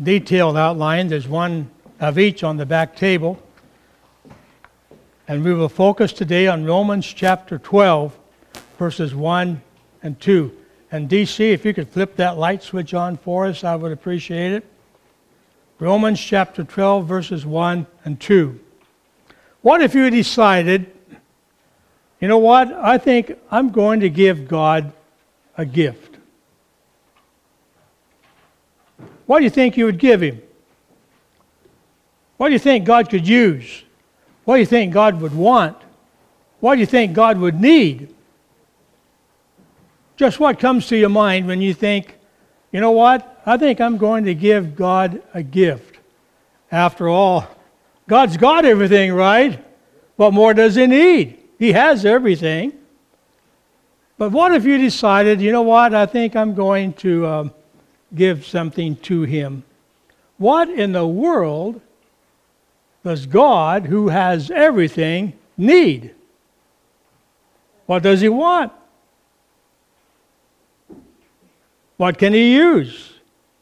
detailed outline. There's one of each on the back table. And we will focus today on Romans chapter 12, verses 1 and 2. And DC, if you could flip that light switch on for us, I would appreciate it. Romans chapter 12, verses 1 and 2. What if you decided, you know what, I think I'm going to give God a gift? What do you think you would give Him? What do you think God could use? What do you think God would want? What do you think God would need? Just what comes to your mind when you think, you know what, I think I'm going to give God a gift. After all, God's got everything, right? What more does He need? He has everything. But what if you decided, you know what, I think I'm going to give something to Him? What in the world does God, who has everything, need? What does He want? What can He use?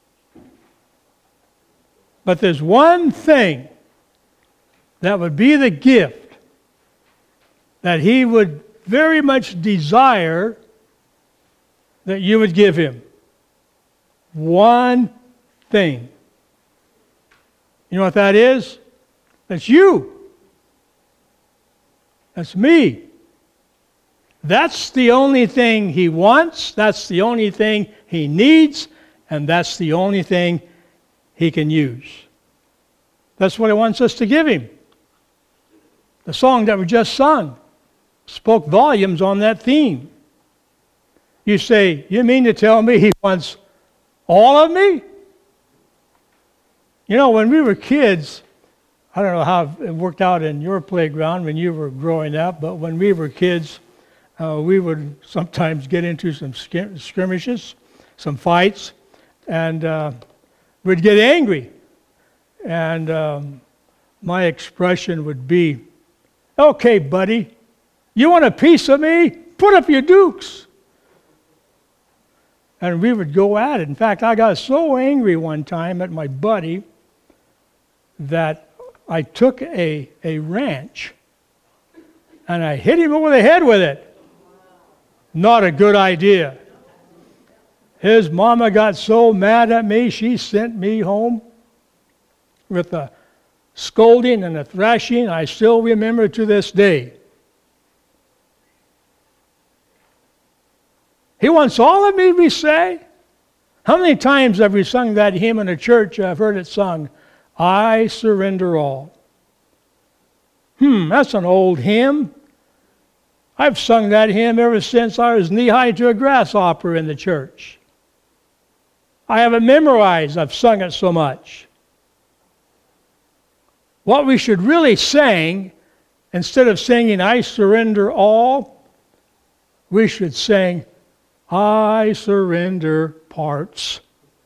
But there's one thing that would be the gift that He would very much desire that you would give Him. One thing. You know what that is? That's you. That's me. That's the only thing He wants, that's the only thing He needs, and that's the only thing He can use. That's what He wants us to give Him. The song that we just sung spoke volumes on that theme. You say, you mean to tell me He wants all of me? You know, when we were kids, I don't know how it worked out in your playground when you were growing up, but when we were kids, we would sometimes get into some skirmishes, some fights, and we'd get angry. And my expression would be, okay, buddy, you want a piece of me? Put up your dukes. And we would go at it. In fact, I got so angry one time at my buddy that I took a wrench and I hit him over the head with it. Not a good idea. His mama got so mad at me, she sent me home with a scolding and a thrashing I still remember to this day. He wants all of me, we say. How many times have we sung that hymn in a church? I've heard it sung, I surrender all. That's an old hymn. I've sung that hymn ever since I was knee-high to a grasshopper in the church. I have it memorized. I've sung it so much. What we should really sing, instead of singing, I surrender all, we should sing, I surrender parts.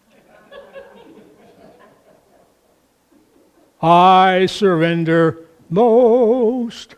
I surrender most.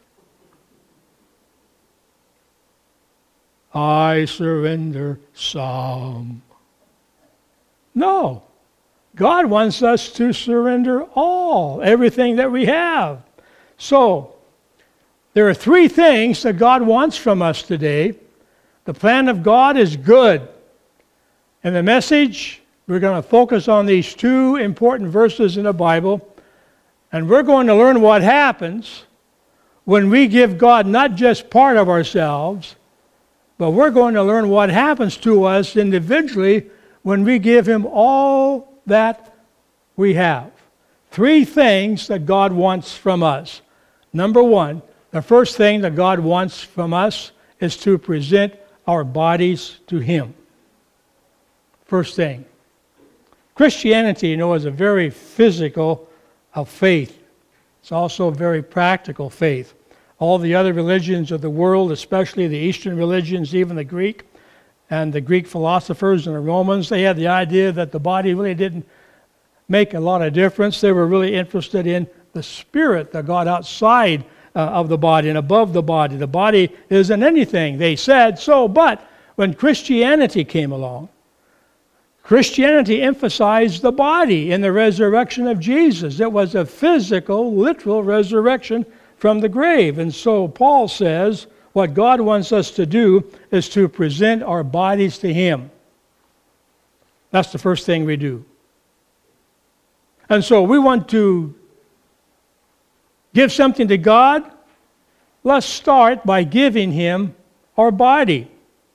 I surrender some. No. God wants us to surrender all, everything that we have. So, there are three things that God wants from us today. The plan of God is good. In the message, we're going to focus on these two important verses in the Bible, and we're going to learn what happens when we give God not just part of ourselves, but we're going to learn what happens to us individually when we give Him all that we have. Three things that God wants from us. Number one, the first thing that God wants from us is to present our bodies to Him. First thing. Christianity, is a very physical faith. It's also a very practical faith. All the other religions of the world, especially the Eastern religions, even the Greek, and the Greek philosophers and the Romans, they had the idea that the body really didn't make a lot of difference. They were really interested in the spirit that got outside of the body and above the body. The body isn't anything, they said so. But when Christianity came along, Christianity emphasized the body in the resurrection of Jesus. It was a physical, literal resurrection from the grave. And so Paul says what God wants us to do is to present our bodies to Him. That's the first thing we do. And so we want to give something to God. Let's start by giving Him our body.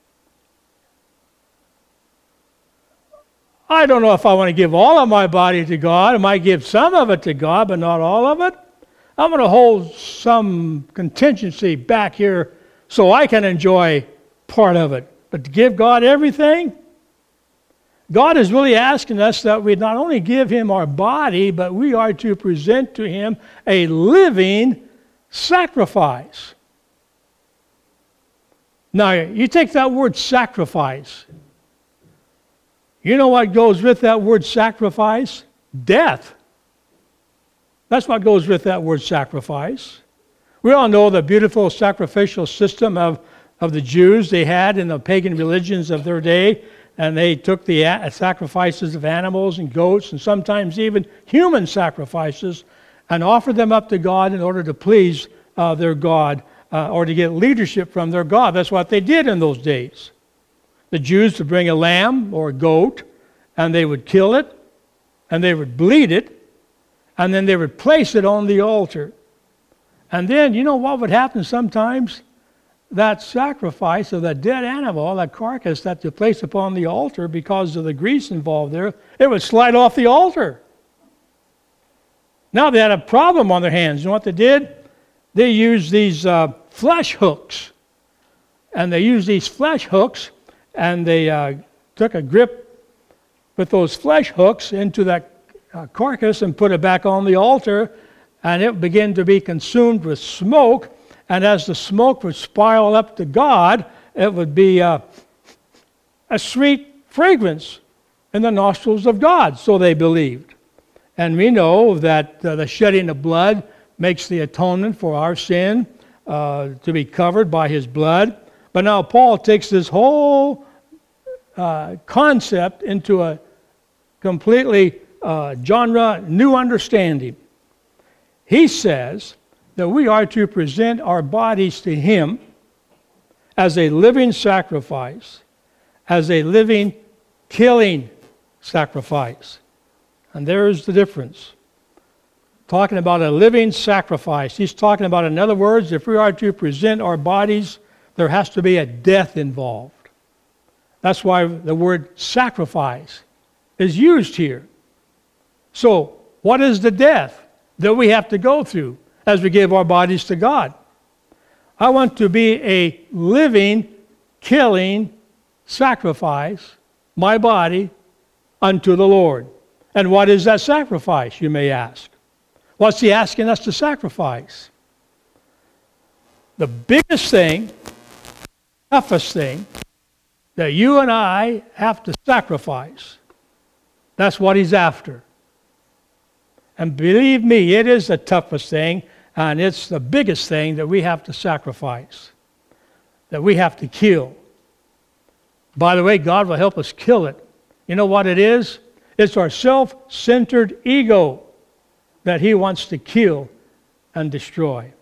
I don't know if I want to give all of my body to God. I might give some of it to God, but not all of it. I'm going to hold some contingency back here so I can enjoy part of it. But to give God everything, God is really asking us that we not only give Him our body, but we are to present to Him a living sacrifice. Now, you take that word sacrifice. You know what goes with that word sacrifice? Death. That's what goes with that word sacrifice. We all know the beautiful sacrificial system of the Jews they had in the pagan religions of their day, and they took the sacrifices of animals and goats and sometimes even human sacrifices and offered them up to God in order to please their God or to get leadership from their God. That's what they did in those days. The Jews would bring a lamb or a goat, and they would kill it, and they would bleed it, and then they would place it on the altar. And then, you know what would happen sometimes? That sacrifice of that dead animal, that carcass that you place upon the altar because of the grease involved there, it would slide off the altar. Now they had a problem on their hands. You know what they did? They used these flesh hooks. And they used these flesh hooks, and they took a grip with those flesh hooks into that carcass and put it back on the altar, and it began to be consumed with smoke. And as the smoke would spiral up to God, it would be a sweet fragrance in the nostrils of God, so they believed. And we know that the shedding of blood makes the atonement for our sin to be covered by His blood. But now Paul takes this whole concept into a completely genre new understanding. He says that we are to present our bodies to Him as a living sacrifice, as a living, killing sacrifice. And there's the difference. Talking about a living sacrifice. He's talking about, in other words, if we are to present our bodies, there has to be a death involved. That's why the word sacrifice is used here. So, what is the death that we have to go through as we give our bodies to God? I want to be a living, killing sacrifice, my body, unto the Lord. And what is that sacrifice, you may ask? What's He asking us to sacrifice? The biggest thing, toughest thing that you and I have to sacrifice, that's what He's after. And believe me, it is the toughest thing, and it's the biggest thing that we have to sacrifice, that we have to kill. By the way, God will help us kill it. You know what it is? It's our self-centered ego that He wants to kill and destroy.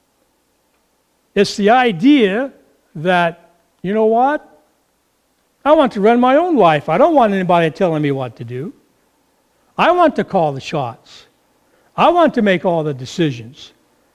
It's the idea that, you know what? I want to run my own life. I don't want anybody telling me what to do. I want to call the shots. I want to make all the decisions.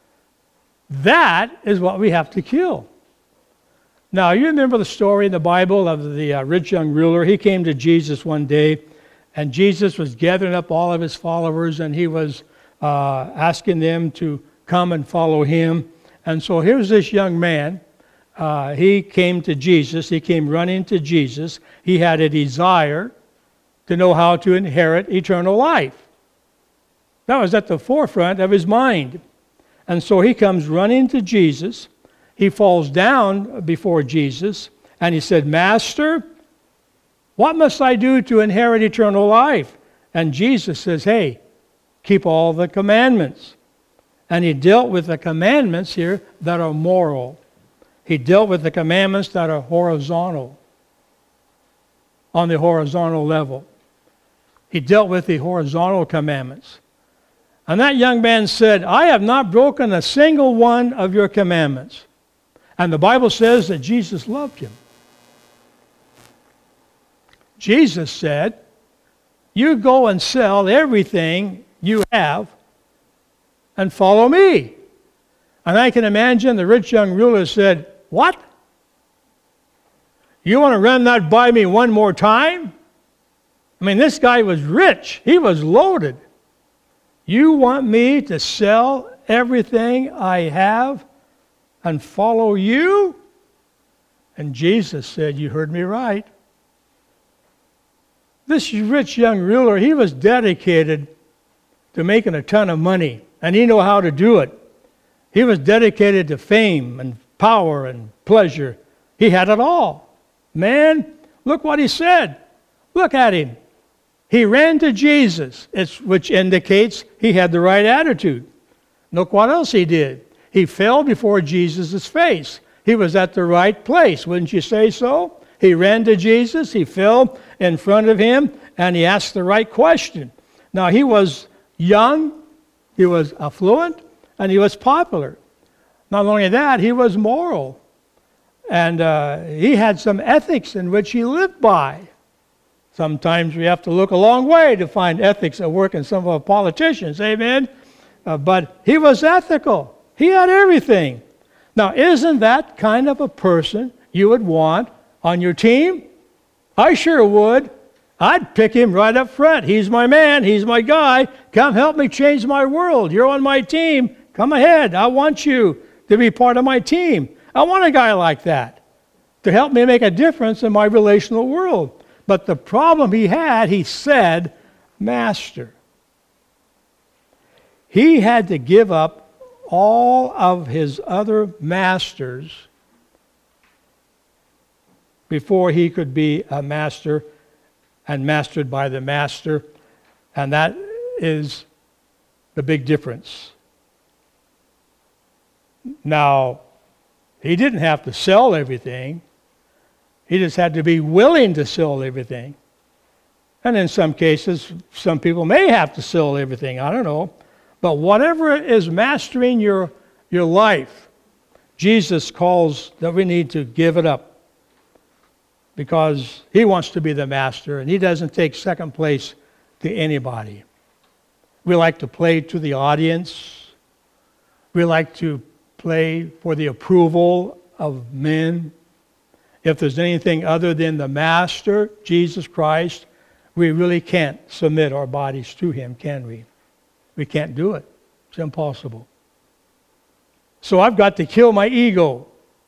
That is what we have to kill. Now, you remember the story in the Bible of the rich young ruler. He came to Jesus one day, and Jesus was gathering up all of His followers, and He was asking them to come and follow Him. And so here's this young man. He came to Jesus. He came running to Jesus. He had a desire to know how to inherit eternal life. That was at the forefront of his mind. And so he comes running to Jesus. He falls down before Jesus, and he said, "Master, what must I do to inherit eternal life?" And Jesus says, "Hey, keep all the commandments." And He dealt with the commandments here that are moral. He dealt with the commandments that are horizontal. on the horizontal level. He dealt with the horizontal commandments. And that young man said, I have not broken a single one of your commandments. And the Bible says that Jesus loved him. Jesus said, you go and sell everything you have and follow me. And I can imagine the rich young ruler said, what? You want to run that by me one more time? I mean, this guy was rich. He was loaded. You want me to sell everything I have and follow you? And Jesus said, you heard me right. This rich young ruler, he was dedicated to making a ton of money, and he knew how to do it. He was dedicated to fame and power and pleasure. He had it all. Man, look what he said. Look at him. He ran to Jesus, which indicates he had the right attitude. Look what else he did. He fell before Jesus' face. He was at the right place, wouldn't you say so? He ran to Jesus, he fell in front of him, and he asked the right question. Now, he was young, he was affluent, and he was popular. Not only that, he was moral. And he had some ethics in which he lived by. Sometimes we have to look a long way to find ethics at work in some of our politicians, amen? But he was ethical. He had everything. Now, isn't that kind of a person you would want on your team? I sure would. I'd pick him right up front. He's my man. He's my guy. Come help me change my world. You're on my team. Come ahead. I want you to be part of my team. I want a guy like that to help me make a difference in my relational world. But the problem he had, he said, master. He had to give up all of his other masters before he could be a master and mastered by the master. And that is the big difference. Now, he didn't have to sell everything. He just had to be willing to sell everything. And in some cases, some people may have to sell everything. I don't know. But whatever is mastering your life, Jesus calls that we need to give it up. Because he wants to be the master, and he doesn't take second place to anybody. We like to play to the audience. We like to play for the approval of men. If there's anything other than the master, Jesus Christ, we really can't submit our bodies to him, can we? We can't do it. It's impossible. So I've got to kill my ego.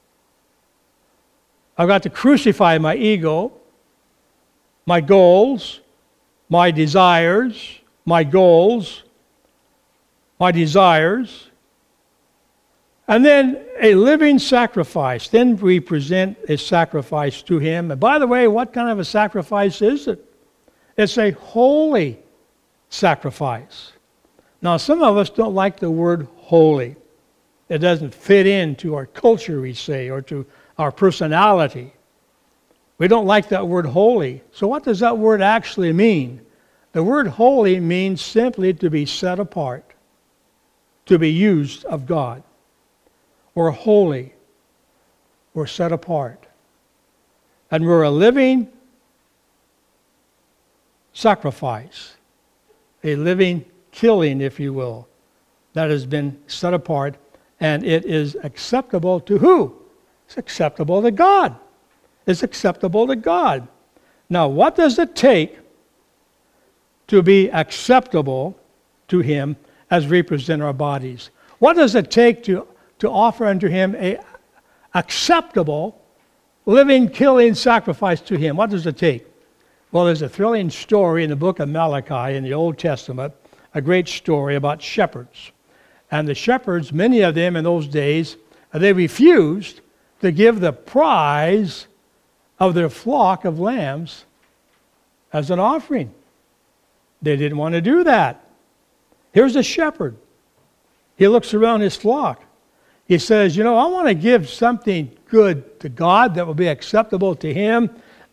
I've got to crucify my ego, my goals, my desires, my goals, my desires, and then a living sacrifice. Then we present a sacrifice to him. And by the way, what kind of a sacrifice is it? It's a holy sacrifice. Now, some of us don't like the word holy. It doesn't fit into our culture, we say, or to our personality. We don't like that word holy. So what does that word actually mean? The word holy means simply to be set apart, to be used of God. We're holy. We're set apart. And we're a living sacrifice, a living killing, if you will, that has been set apart, and it is acceptable to who? It's acceptable to God. It's acceptable to God. Now, what does it take to be acceptable to him as we present our bodies? What does it take to offer unto him a acceptable, living, killing sacrifice to him? What does it take? Well, there's a thrilling story in the book of Malachi in the Old Testament, a great story about shepherds. And the shepherds, many of them in those days, they refused to give the prize of their flock of lambs as an offering. They didn't want to do that. Here's a shepherd. He looks around his flock. He says, I want to give something good to God that will be acceptable to him.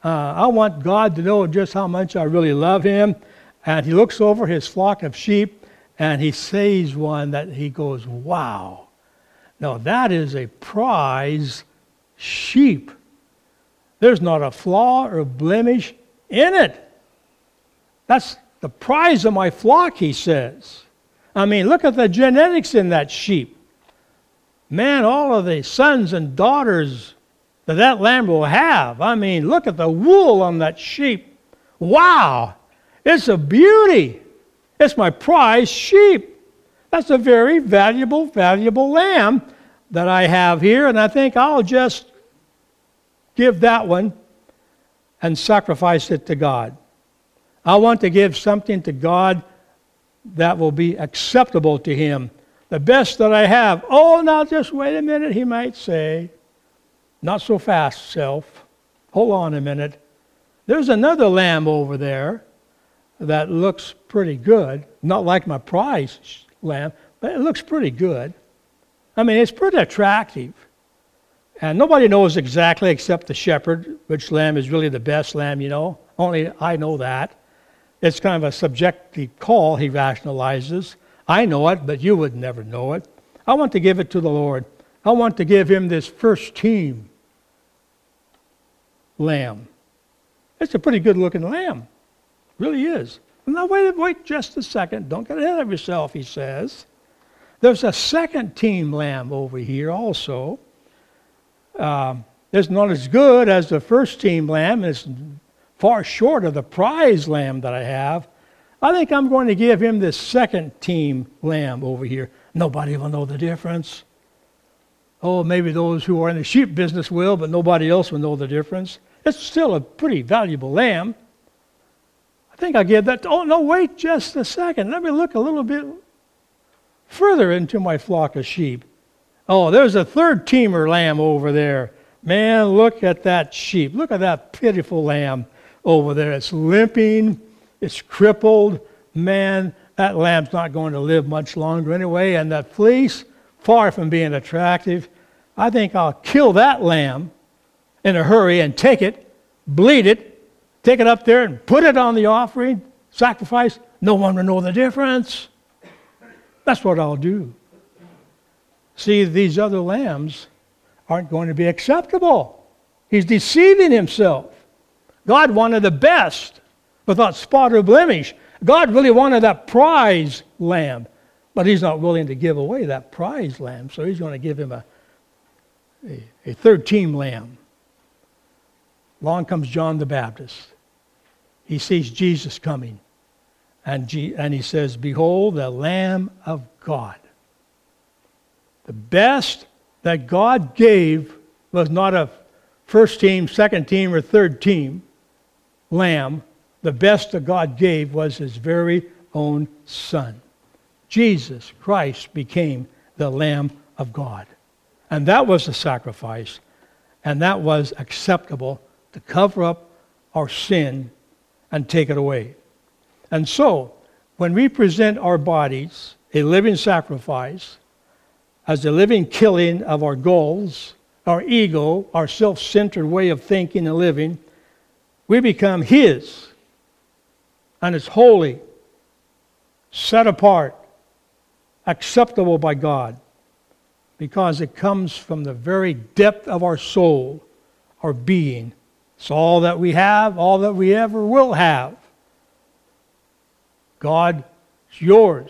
I want God to know just how much I really love him. And he looks over his flock of sheep, and he sees one that he goes, wow. Now that is a prize sheep. There's not a flaw or blemish in it. That's the prize of my flock, he says. I mean, look at the genetics in that sheep. Man, all of the sons and daughters that lamb will have. I mean, look at the wool on that sheep. Wow, it's a beauty. It's my prize sheep. That's a very valuable lamb that I have here, and I think I'll just give that one and sacrifice it to God. I want to give something to God that will be acceptable to him. The best that I have. Oh, now just wait a minute, he might say. Not so fast, self. Hold on a minute. There's another lamb over there that looks pretty good. Not like my prize lamb, but it looks pretty good. I mean, it's pretty attractive. And nobody knows exactly except the shepherd which lamb is really the best lamb, you know. Only I know that. It's kind of a subjective call, he rationalizes. I know it, but you would never know it. I want to give it to the Lord. I want to give him this first team lamb. It's a pretty good looking lamb. Really is. Now wait just a second. Don't get ahead of yourself, he says. There's a second team lamb over here also. It's not as good as the first team lamb. It's far short of the prize lamb that I have. I think I'm going to give him this second team lamb over here. Nobody will know the difference. Oh, maybe those who are in the sheep business will, but nobody else will know the difference. It's still a pretty valuable lamb. I think I'll give that. Oh, no, wait just a second. Let me look a little bit further into my flock of sheep. Oh, there's a third teamer lamb over there. Man, look at that sheep. Look at that pitiful lamb over there. It's limping. It's crippled. Man, that lamb's not going to live much longer anyway. And that fleece, far from being attractive, I think I'll kill that lamb in a hurry and take it, bleed it, take it up there and put it on the offering, sacrifice. No one will know the difference. That's what I'll do. See, these other lambs aren't going to be acceptable. He's deceiving himself. God wanted the best without spot or blemish. God really wanted that prize lamb, but he's not willing to give away that prize lamb, so he's going to give him a third team lamb. Along comes John the Baptist. He sees Jesus coming, and he says, "Behold, the Lamb of God." The best that God gave was not a first team, second team, or third team lamb. The best that God gave was his very own Son. Jesus Christ became the Lamb of God. And that was the sacrifice. And that was acceptable to cover up our sin and take it away. And so, when we present our bodies, a living sacrifice, as a living killing of our goals, our ego, our self-centered way of thinking and living, we become his. And it's holy, set apart, acceptable by God, because it comes from the very depth of our soul, our being. It's all that we have, all that we ever will have. God, it's yours.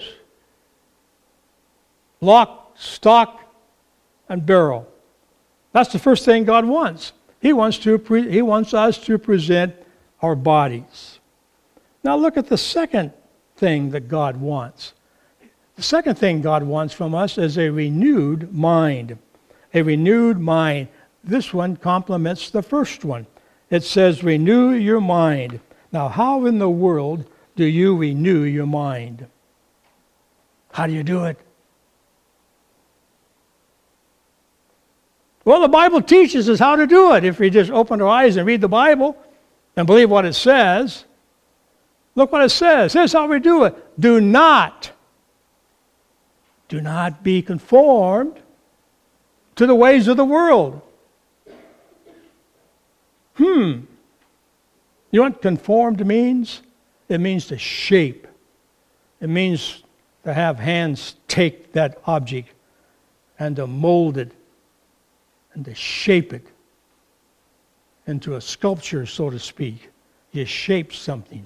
Lock, stock, and barrel. That's the first thing God wants. He wants us to present our bodies. Now look at the second thing that God wants. The second thing God wants from us is a renewed mind. A renewed mind. This one complements the first one. It says, renew your mind. Now, how in the world do you renew your mind? How do you do it? Well, the Bible teaches us how to do it if we just open our eyes and read the Bible and believe what it says. Look what it says. Here's how we do it. Do not be conformed to the ways of the world. You know what conformed means? It means to shape. It means to have hands take that object and to mold it and to shape it into a sculpture, so to speak. You shape something.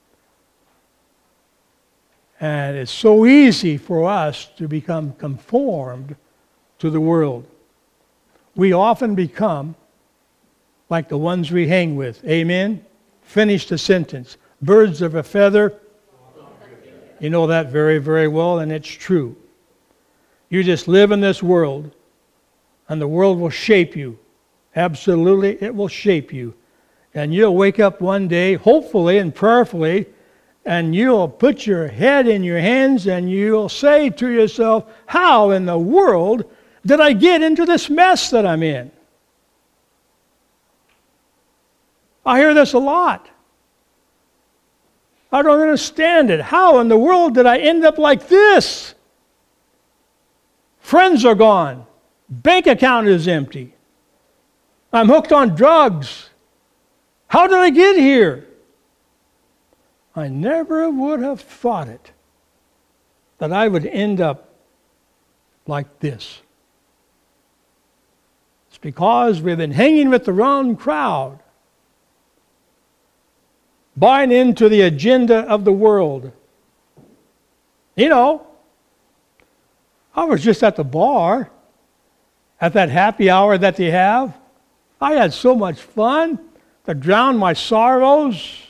And it's so easy for us to become conformed to the world. We often become like the ones we hang with. Amen? Finish the sentence. Birds of a feather. You know that very, very well, and it's true. You just live in this world, and the world will shape you. Absolutely, it will shape you. And you'll wake up one day, hopefully and prayerfully, and you'll put your head in your hands and you'll say to yourself, how in the world did I get into this mess that I'm in? I hear this a lot. I don't understand it. How in the world did I end up like this? Friends are gone. Bank account is empty. I'm hooked on drugs. How did I get here? I never would have thought it, that I would end up like this. It's because we've been hanging with the wrong crowd, buying into the agenda of the world. You know, I was just at the bar, at that happy hour that they have. I had so much fun to drown my sorrows.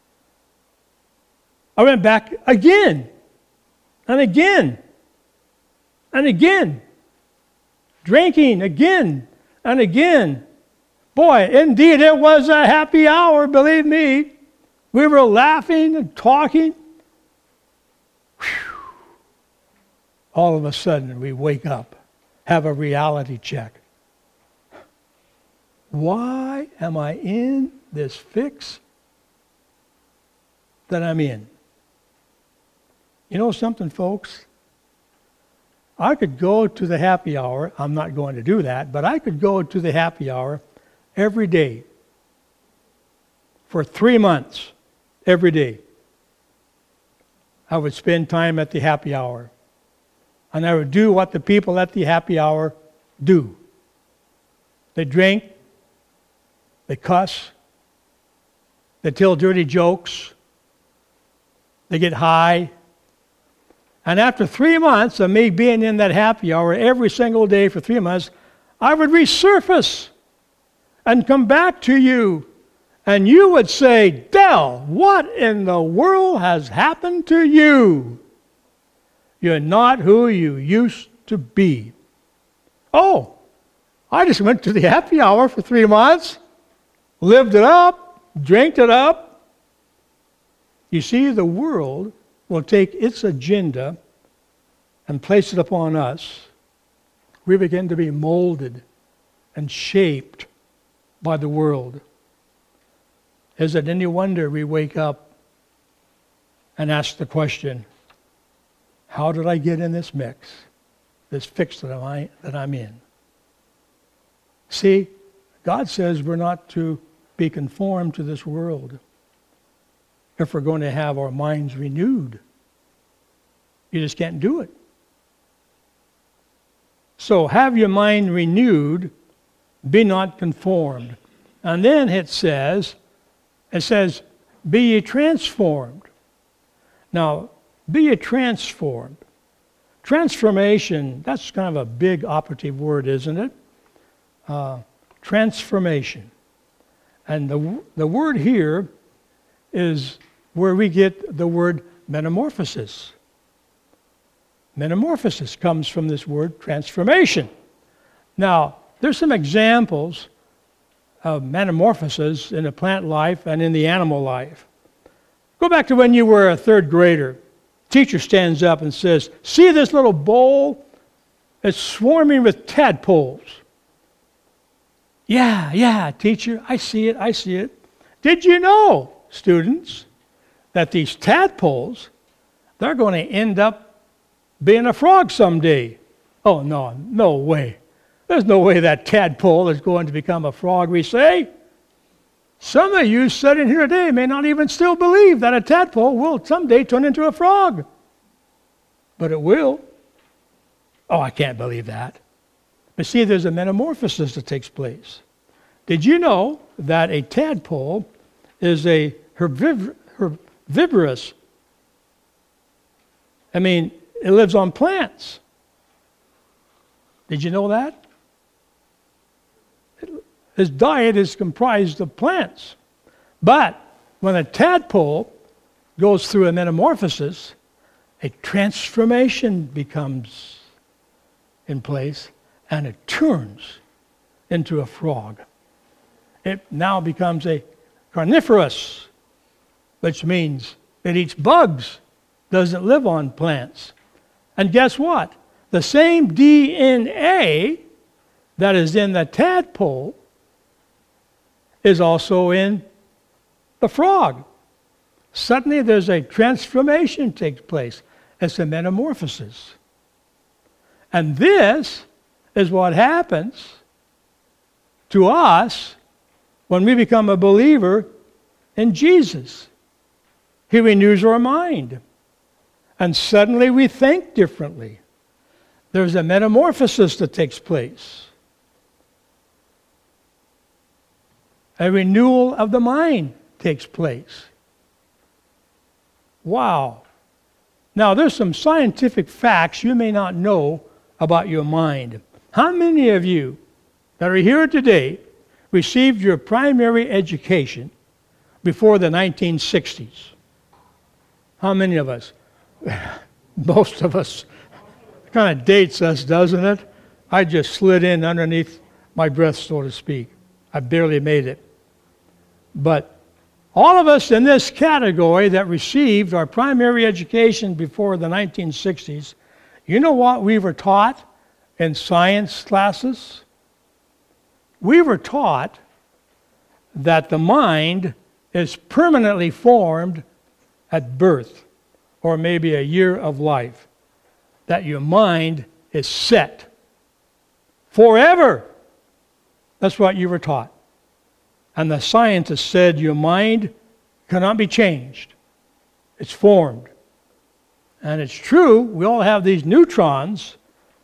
I went back again, and again, and again, drinking again and again. Boy, indeed, it was a happy hour, believe me. We were laughing and talking. Whew. All of a sudden, we wake up, have a reality check. Why am I in this fix that I'm in? You know something, folks? I could go to the happy hour. I'm not going to do that, but I could go to the happy hour every day for 3 months, every day. I would spend time at the happy hour, and I would do what the people at the happy hour do. They drink, they cuss, they tell dirty jokes, they get high. And after 3 months of me being in that happy hour every single day for 3 months, I would resurface and come back to you. And you would say, Del, what in the world has happened to you? You're not who you used to be. Oh, I just went to the happy hour for 3 months, lived it up, drank it up. You see, the world will take its agenda and place it upon us. We begin to be molded and shaped by the world. Is it any wonder we wake up and ask the question, how did I get in this mix, this fix that I'm in? See, God says we're not to be conformed to this world if we're going to have our minds renewed. You just can't do it. So have your mind renewed, be not conformed. And then it says, be ye transformed. Now, be ye transformed. Transformation, that's kind of a big operative word, isn't it? Transformation. And the word here is where we get the word metamorphosis. Metamorphosis comes from this word transformation. Now, there's some examples of metamorphosis in the plant life and in the animal life. Go back to when you were a third grader. Teacher stands up and says, see this little bowl? It's swarming with tadpoles. Yeah, teacher, I see it. Did you know, students, that these tadpoles, they're going to end up being a frog someday? Oh, no way. There's no way that tadpole is going to become a frog, we say. Some of you sitting here today may not even still believe that a tadpole will someday turn into a frog. But it will. Oh, I can't believe that. But see, there's a metamorphosis that takes place. Did you know that a tadpole is a herbivorous? I mean, it lives on plants. Did you know that? His diet is comprised of plants. But when a tadpole goes through a metamorphosis, a transformation becomes in place, and it turns into a frog. It now becomes a carnivorous, which means it eats bugs, doesn't live on plants. And guess what? The same DNA that is in the tadpole is also in the frog. Suddenly there's a transformation takes place. It's a metamorphosis. And this is what happens to us when we become a believer in Jesus. He renews our mind. And suddenly we think differently. There's a metamorphosis that takes place. A renewal of the mind takes place. Wow. Now, there's some scientific facts you may not know about your mind. How many of you that are here today received your primary education before the 1960s? How many of us? Most of us. It kind of dates us, doesn't it? I just slid in underneath my breath, so to speak. I barely made it. But all of us in this category that received our primary education before the 1960s, you know what we were taught in science classes? We were taught that the mind is permanently formed at birth, or maybe a year of life. That your mind is set forever. That's what you were taught. And the scientists said your mind cannot be changed. It's formed. And it's true, we all have these neutrons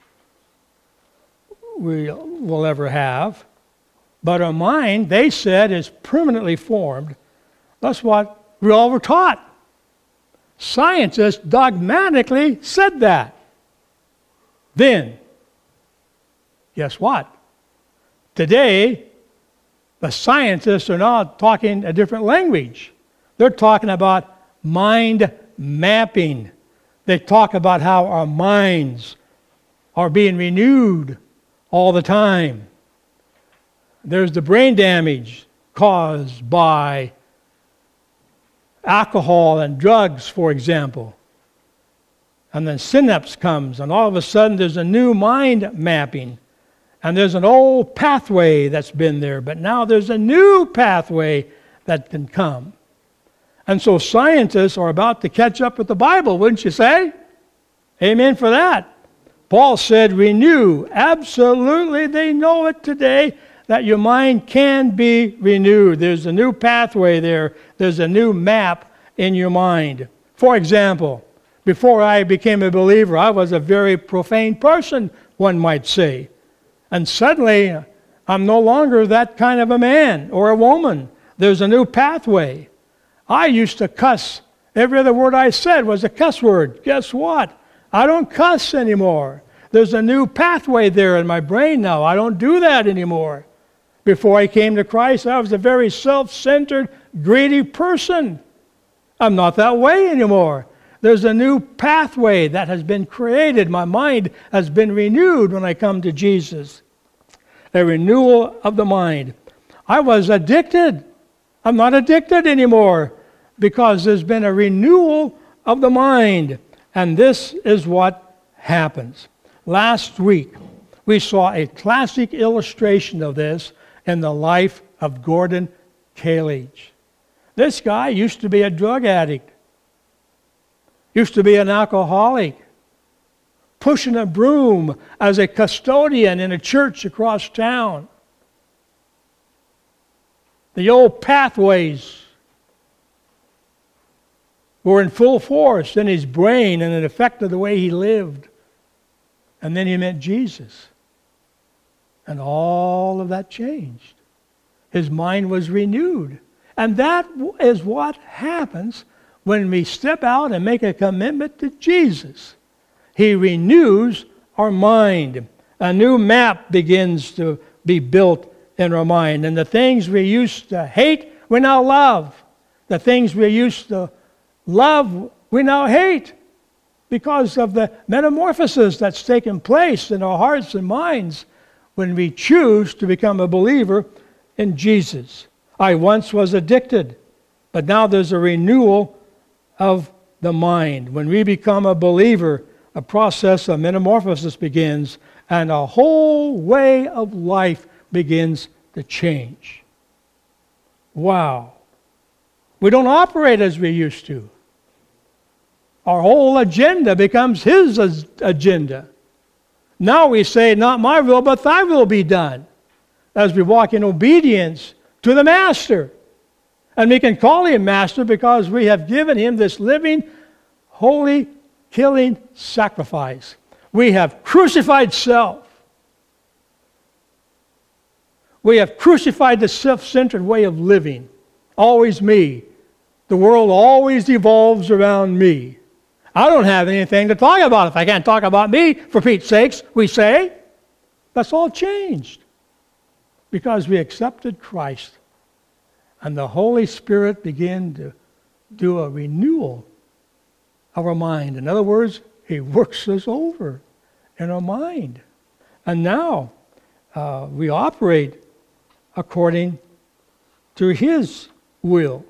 we will ever have. But our mind, they said, is permanently formed. That's what we all were taught. Scientists dogmatically said that. Then, guess what? Today, the scientists are now talking a different language. They're talking about mind mapping. They talk about how our minds are being renewed all the time. There's the brain damage caused by alcohol and drugs, for example. And then synapse comes, and all of a sudden there's a new mind mapping. And there's an old pathway that's been there, but now there's a new pathway that can come. And so scientists are about to catch up with the Bible, wouldn't you say? Amen for that. Paul said, renew. Absolutely, they know it today, that your mind can be renewed. There's a new pathway there. There's a new map in your mind. For example, before I became a believer, I was a very profane person, one might say. And suddenly, I'm no longer that kind of a man or a woman. There's a new pathway. I used to cuss. Every other word I said was a cuss word. Guess what? I don't cuss anymore. There's a new pathway there in my brain now. I don't do that anymore. Before I came to Christ, I was a very self-centered, greedy person. I'm not that way anymore. There's a new pathway that has been created. My mind has been renewed when I come to Jesus. A renewal of the mind. I was addicted. I'm not addicted anymore because there's been a renewal of the mind. And this is what happens. Last week, we saw a classic illustration of this in the life of Gordon Cailage. This guy used to be a drug addict. Used to be an alcoholic, pushing a broom as a custodian in a church across town. The old pathways were in full force in his brain, and it affected the way he lived. And then he met Jesus. And all of that changed. His mind was renewed. And that is what happens when we step out and make a commitment to Jesus. He renews our mind. A new map begins to be built in our mind. And the things we used to hate, we now love. The things we used to love, we now hate. Because of the metamorphosis that's taken place in our hearts and minds when we choose to become a believer in Jesus. I once was addicted, but now there's a renewal of the mind. When we become a believer, a process of metamorphosis begins, and a whole way of life begins to change. Wow. We don't operate as we used to. Our whole agenda becomes His agenda. Now we say, not my will, but thy will be done, as we walk in obedience to the Master. And we can call Him Master because we have given Him this living, holy, killing sacrifice. We have crucified self. We have crucified the self-centered way of living. Always me. The world always evolves around me. I don't have anything to talk about if I can't talk about me, for Pete's sakes, we say. That's all changed because we accepted Christ. And the Holy Spirit began to do a renewal of our mind. In other words, He works us over in our mind. And now we operate according to His will.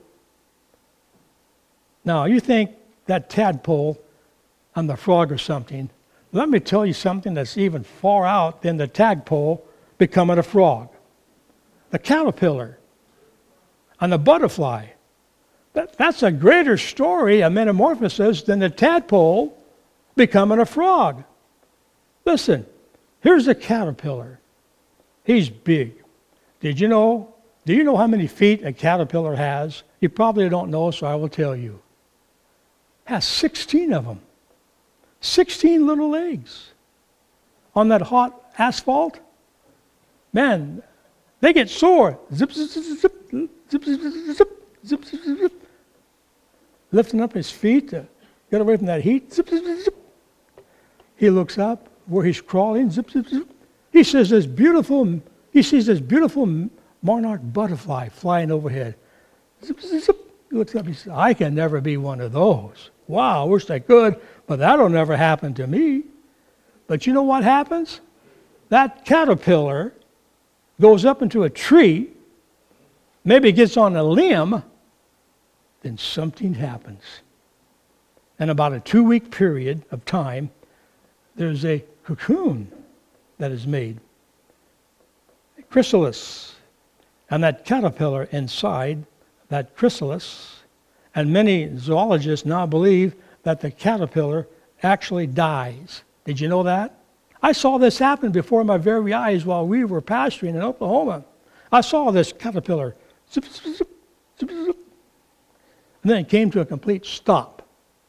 Now, you think that tadpole on the frog or something. Let me tell you something that's even far out than the tadpole becoming a frog. The caterpillar and the butterfly. That's a greater story of metamorphosis than the tadpole becoming a frog. Listen, here's a caterpillar. He's big. Do you know how many feet a caterpillar has? You probably don't know, so I will tell you. Has 16 of them. 16 little legs. On that hot asphalt, man, they get sore. Zip, zip, zip, zip, zip, zip, zip, zip, zip, zip. Lifting up his feet to get away from that heat. Zip, zip, zip, zip. He looks up where he's crawling. Zip, zip, zip. He sees this beautiful monarch butterfly flying overhead. Zip, zip, zip. He looks up, he says, I can never be one of those. Wow, I wish I could, but that'll never happen to me. But you know what happens? That caterpillar goes up into a tree, maybe gets on a limb, then something happens. In about a 2-week period of time, there's a cocoon that is made, a chrysalis, and that caterpillar inside that chrysalis. And many zoologists now believe that the caterpillar actually dies. Did you know that? I saw this happen before my very eyes while we were pastoring in Oklahoma. I saw this caterpillar, zip, zip, zip, zip, zip, and then it came to a complete stop.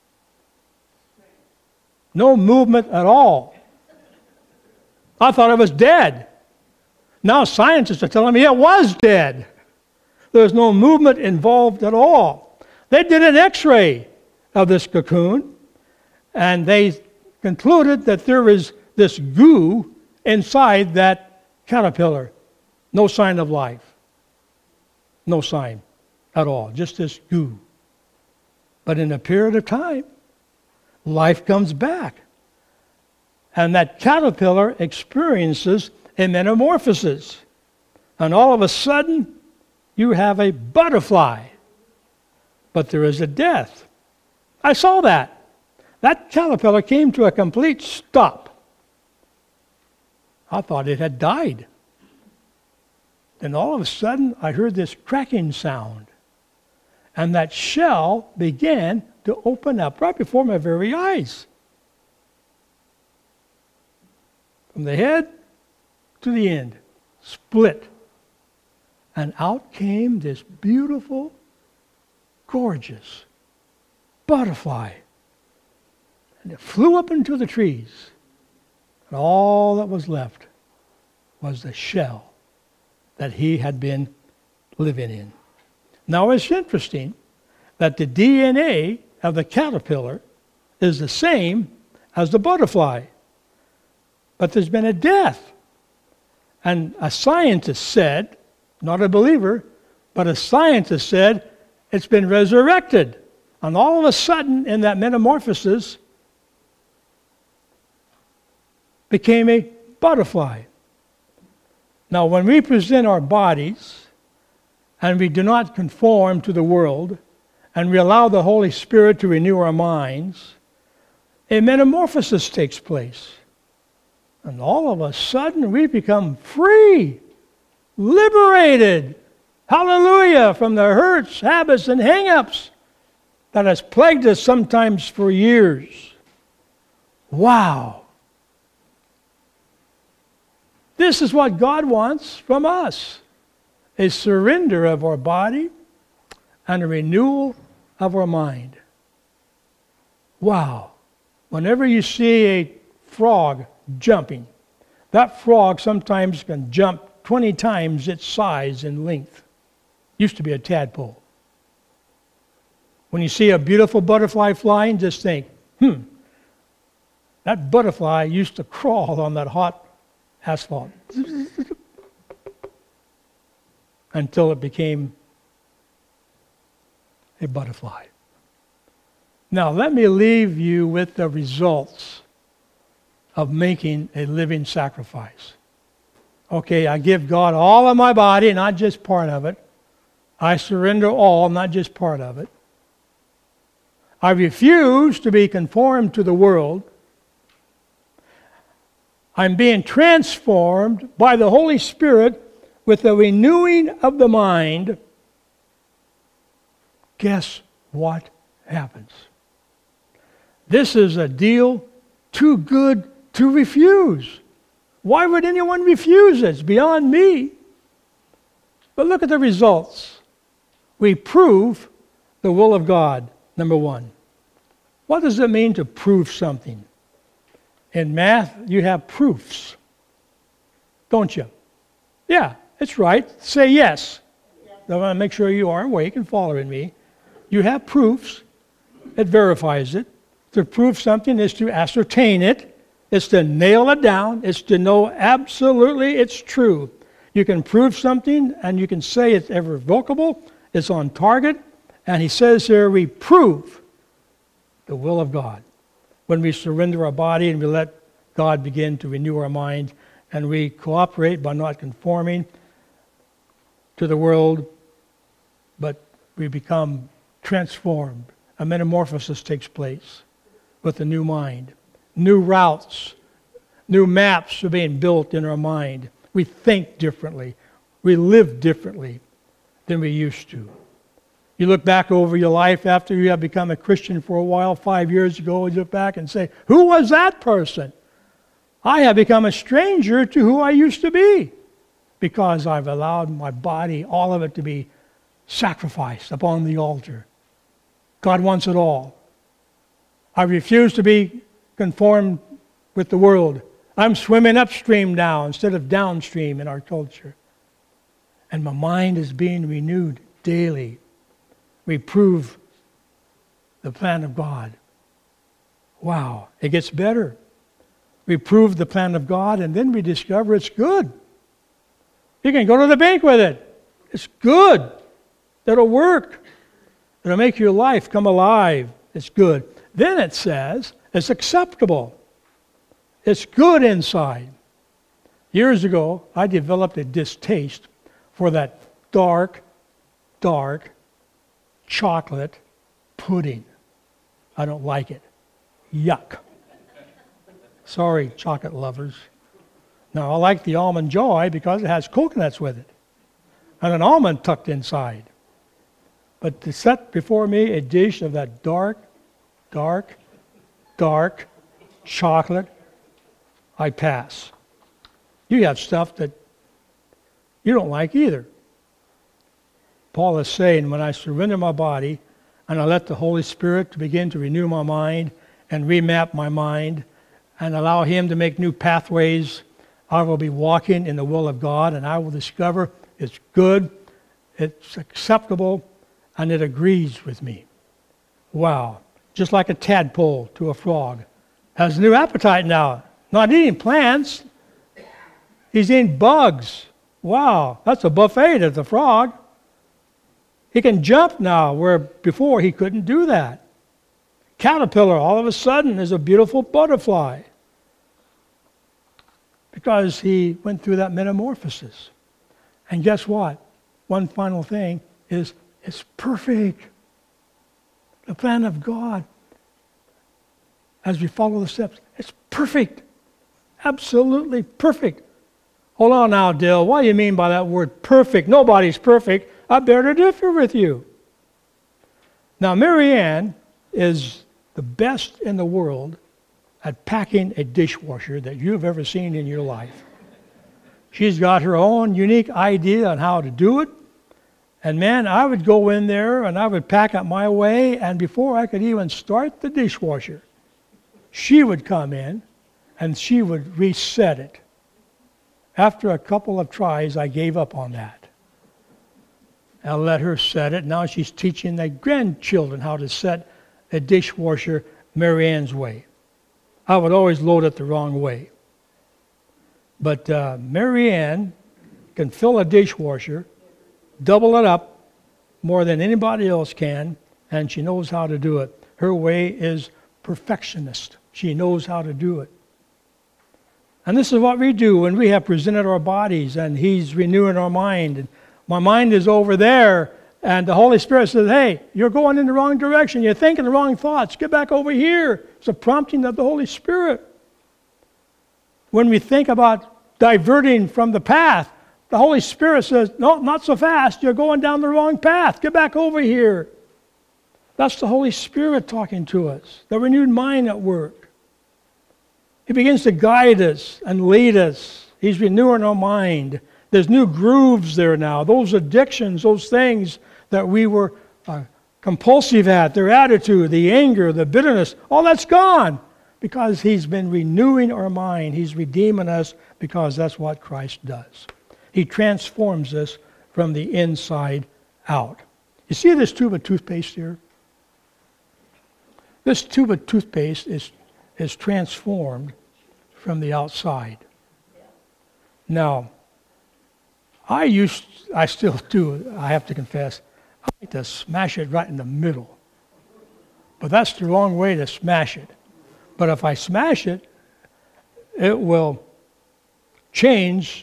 No movement at all. I thought it was dead. Now scientists are telling me it was dead. There's no movement involved at all. They did an x-ray of this cocoon, and they concluded that there is this goo inside that caterpillar. No sign of life. No sign at all, just this goo. But in a period of time, life comes back. And that caterpillar experiences a metamorphosis. And all of a sudden, you have a butterfly. But there is a death. I saw that. That caterpillar came to a complete stop. I thought it had died. Then all of a sudden, I heard this cracking sound. And that shell began to open up right before my very eyes. From the head to the end, split. And out came this beautiful, gorgeous butterfly. And it flew up into the trees. And all that was left was the shell that he had been living in. Now it's interesting that the DNA of the caterpillar is the same as the butterfly. But there's been a death. And a scientist said, not a believer, but a scientist said, it's been resurrected. And all of a sudden, in that metamorphosis, became a butterfly. Now, when we present our bodies, and we do not conform to the world, and we allow the Holy Spirit to renew our minds, a metamorphosis takes place. And all of a sudden, we become free, liberated, hallelujah, from the hurts, habits, and hang-ups that has plagued us sometimes for years. Wow. This is what God wants from us, a surrender of our body and a renewal of our mind. Wow. Whenever you see a frog jumping, that frog sometimes can jump 20 times its size in length. Used to be a tadpole. When you see a beautiful butterfly flying, just think, that butterfly used to crawl on that hot asphalt until it became a butterfly. Now, let me leave you with the results of making a living sacrifice. Okay, I give God all of my body, not just part of it. I surrender all, not just part of it. I refuse to be conformed to the world. I'm being transformed by the Holy Spirit with the renewing of the mind. Guess what happens? This is a deal too good to refuse. Why would anyone refuse it? It's beyond me. But look at the results. We prove the will of God, number one. What does it mean to prove something? In math, you have proofs, don't you? Yeah, it's right. Say yes. I want to make sure you are awake and following me. You have proofs. It verifies it. To prove something is to ascertain it. It's to nail it down. It's to know absolutely it's true. You can prove something and you can say it's irrevocable. It's on target. And he says here, we prove the will of God. When we surrender our body and we let God begin to renew our mind and we cooperate by not conforming to the world, but we become transformed. A metamorphosis takes place with a new mind. New routes, new maps are being built in our mind. We think differently. We live differently than we used to. You look back over your life after you have become a Christian for a while, 5 years ago, you look back and say, who was that person? I have become a stranger to who I used to be because I've allowed my body, all of it, to be sacrificed upon the altar. God wants it all. I refuse to be conformed with the world. I'm swimming upstream now instead of downstream in our culture. And my mind is being renewed daily. We prove the plan of God. Wow, it gets better. We prove the plan of God and then we discover it's good. You can go to the bank with it. It's good. It'll work. It'll make your life come alive. It's good. Then it says it's acceptable. It's good inside. Years ago, I developed a distaste for that dark chocolate pudding. I don't like it. Yuck. Sorry, chocolate lovers. Now, I like the Almond Joy because it has coconuts with it and an almond tucked inside. But to set before me a dish of that dark chocolate, I pass. You have stuff that you don't like either. Paul is saying, when I surrender my body and I let the Holy Spirit to begin to renew my mind and remap my mind and allow Him to make new pathways, I will be walking in the will of God, and I will discover it's good, it's acceptable, and it agrees with me. Wow. Just like a tadpole to a frog. Has a new appetite now. Not eating plants. He's eating bugs. Wow. That's a buffet to the frog. He can jump now where before he couldn't do that. Caterpillar all of a sudden is a beautiful butterfly because he went through that metamorphosis. And guess what? One final thing is it's perfect. The plan of God, as we follow the steps, it's perfect. Absolutely perfect. Hold on now, Dill. What do you mean by that word perfect? Nobody's perfect. I bear to differ with you. Now, Marianne is the best in the world at packing a dishwasher that you've ever seen in your life. She's got her own unique idea on how to do it. And man, I would go in there and I would pack it my way, and before I could even start the dishwasher, she would come in and she would reset it. After a couple of tries, I gave up on that. I let her set it. Now she's teaching the grandchildren how to set a dishwasher Marianne's way. I would always load it the wrong way. But Marianne can fill a dishwasher, double it up more than anybody else can, and she knows how to do it. Her way is perfectionist. She knows how to do it. And this is what we do when we have presented our bodies and He's renewing our mind. And my mind is over there, and the Holy Spirit says, hey, you're going in the wrong direction. You're thinking the wrong thoughts. Get back over here. It's a prompting of the Holy Spirit. When we think about diverting from the path, the Holy Spirit says, no, not so fast. You're going down the wrong path. Get back over here. That's the Holy Spirit talking to us, the renewed mind at work. He begins to guide us and lead us. He's renewing our mind. There's new grooves there now. Those addictions, those things that we were compulsive at, their attitude, the anger, the bitterness, all that's gone because He's been renewing our mind. He's redeeming us because that's what Christ does. He transforms us from the inside out. You see this tube of toothpaste here? This tube of toothpaste is transformed from the outside. Now, I still do, I have to confess, I like to smash it right in the middle. But that's the wrong way to smash it. But if I smash it, it will change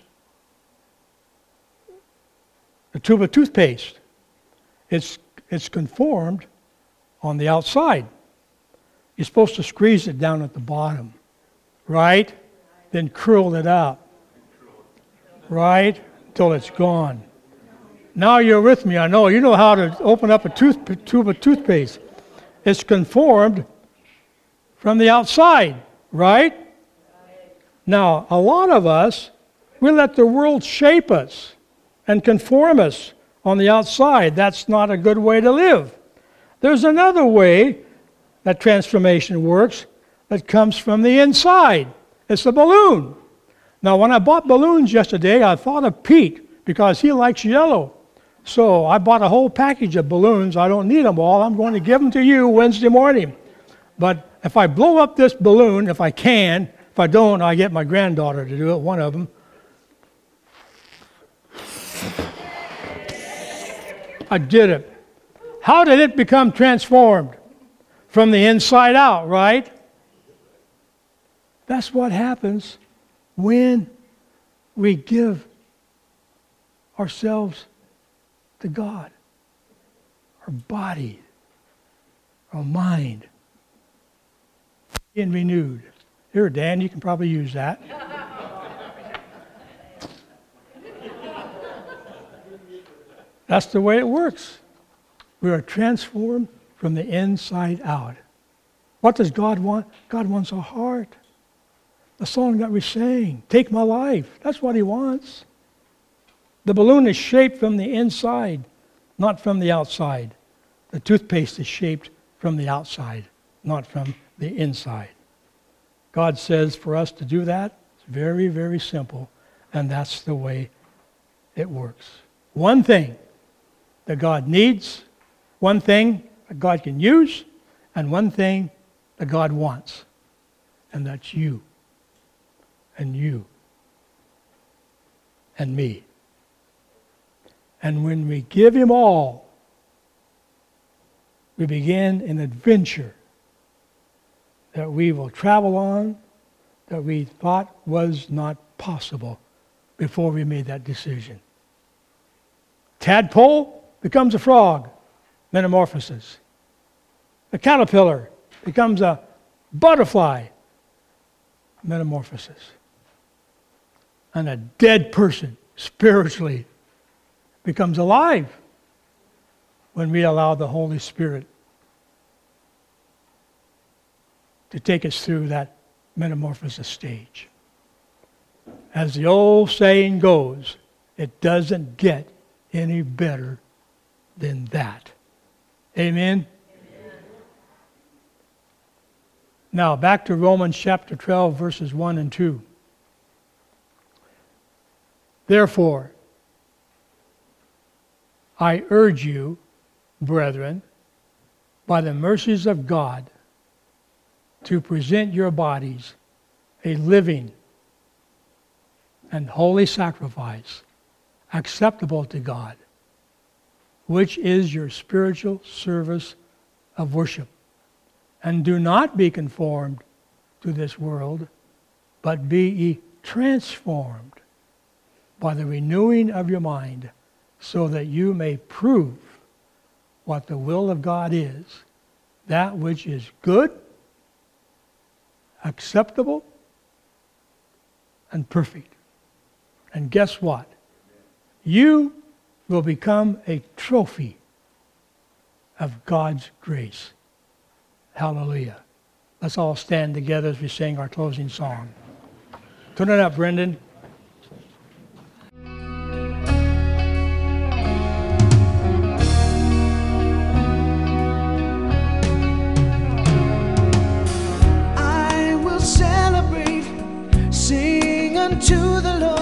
the tube of toothpaste. It's conformed on the outside. You're supposed to squeeze it down at the bottom, right? Then curl it up, right? Till it's gone. Now you're with me, I know. You know how to open up a tube of toothpaste. It's conformed from the outside, right? Now, a lot of us, we let the world shape us and conform us on the outside. That's not a good way to live. There's another way that transformation works that comes from the inside. It's a balloon. Now, when I bought balloons yesterday, I thought of Pete because he likes yellow. So I bought a whole package of balloons. I don't need them all. I'm going to give them to you Wednesday morning. But if I blow up this balloon, if I can, if I don't, I get my granddaughter to do it, one of them. I did it. How did it become transformed? From the inside out, right? That's what happens when we give ourselves to God. Our body, our mind, being renewed. Here, Dan, you can probably use that. That's the way it works. We are transformed from the inside out. What does God want? God wants a heart. The song that we sang, Take My Life, that's what He wants. The balloon is shaped from the inside. not from the outside. The toothpaste is shaped from the outside, not from the inside. God says for us to do that. It's very, very simple, and that's the way it works. One thing that God needs, one thing that God can use, and one thing that God wants, and that's you, and you, and me. And when we give Him all, we begin an adventure that we will travel on that we thought was not possible before we made that decision. Tadpole becomes a frog, metamorphosis. A caterpillar becomes a butterfly, metamorphosis. And a dead person, spiritually, becomes alive when we allow the Holy Spirit to take us through that metamorphosis stage. As the old saying goes, it doesn't get any better than that. Amen? Amen. Now, back to Romans chapter 12, verses 1 and 2. Therefore, I urge you, brethren, by the mercies of God, to present your bodies a living and holy sacrifice, acceptable to God, which is your spiritual service of worship. And do not be conformed to this world, but be ye transformed by the renewing of your mind, so that you may prove what the will of God is, that which is good, acceptable, and perfect. And guess what? You will become a trophy of God's grace. Hallelujah. Let's all stand together as we sing our closing song. Turn it up, Brendan. I will celebrate, sing unto the Lord.